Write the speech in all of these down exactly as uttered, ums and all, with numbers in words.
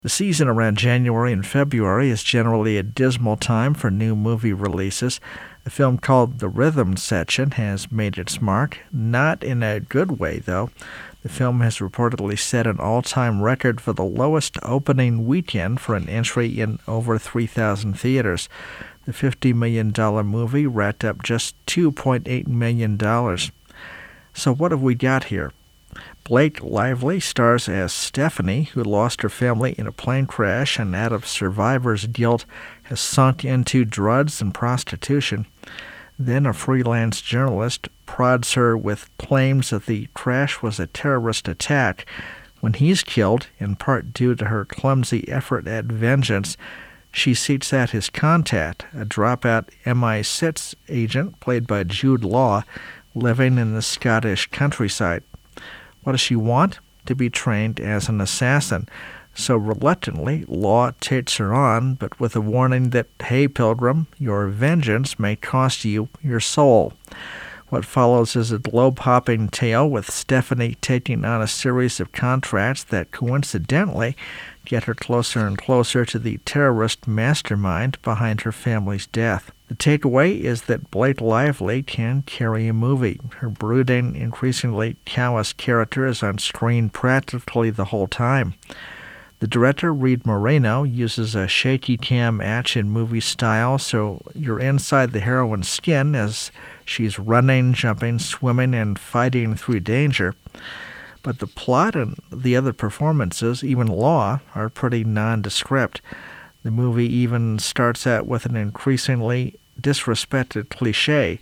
The season around January and February is generally a dismal time for new movie releases. A film called The Rhythm Section has made its mark, not in a good way, though. The film has reportedly set an all-time record for the lowest opening weekend for an entry in over three thousand theaters. The fifty million dollars movie racked up just two point eight million dollars. So what have we got here? Blake Lively stars as Stephanie, who lost her family in a plane crash and out of survivor's guilt has sunk into drugs and prostitution. Then a freelance journalist prods her with claims that the crash was a terrorist attack. When he's killed, in part due to her clumsy effort at vengeance, she seeks out his contact, a dropout M I six agent played by Jude Law, living in the Scottish countryside. What does she want? To be trained as an assassin. So reluctantly, Law takes her on, but with a warning that, hey, Pilgrim, your vengeance may cost you your soul. What follows is a globe-hopping tale with Stephanie taking on a series of contracts that coincidentally get her closer and closer to the terrorist mastermind behind her family's death. The takeaway is that Blake Lively can carry a movie. Her brooding, increasingly callous character is on screen practically the whole time. The director, Reed Moreno, uses a shaky cam action movie style, so you're inside the heroine's skin as she's running, jumping, swimming, and fighting through danger. But the plot and the other performances, even Law, are pretty nondescript. The movie even starts out with an increasingly disrespected cliche,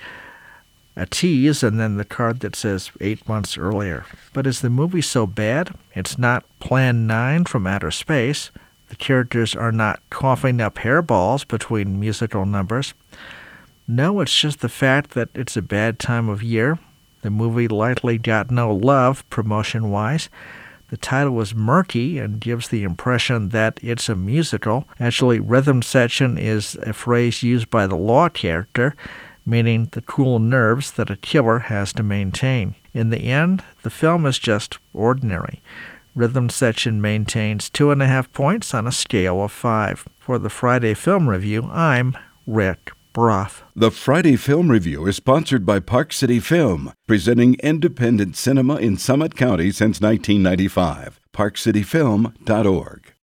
a tease, and then the card that says eight months earlier. But is the movie so bad? It's not Plan nine from outer space. The characters are not coughing up hairballs between musical numbers. No, it's just the fact that it's a bad time of year. The movie likely got no love promotion-wise. The title was murky and gives the impression that it's a musical. Actually, Rhythm Section is a phrase used by the Law character, meaning the cool nerves that a killer has to maintain. In the end, the film is just ordinary. Rhythm Section maintains two and a half points on a scale of five. For the Friday Film Review, I'm Rick Brough. The Friday Film Review is sponsored by Park City Film, presenting independent cinema in Summit County since nineteen ninety-five. park city film dot org